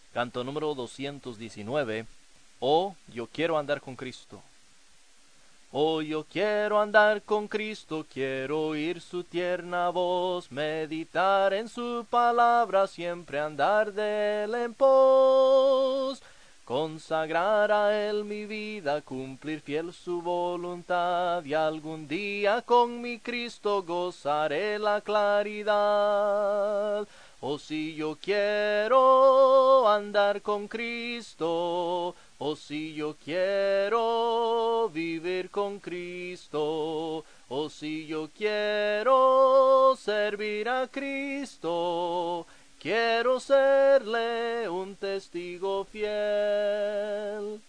Canto número 219. Oh, yo quiero andar con Cristo. Oh, yo quiero andar con Cristo, quiero oír su tierna voz, meditar en su palabra, siempre andar de él en pos. Consagrar a él mi vida, cumplir fiel su voluntad, y algún día con mi Cristo gozaré la claridad. Oh, si yo quiero andar con Cristo, oh, si yo quiero vivir con Cristo, oh, si yo quiero servir a Cristo, quiero serle un testigo fiel.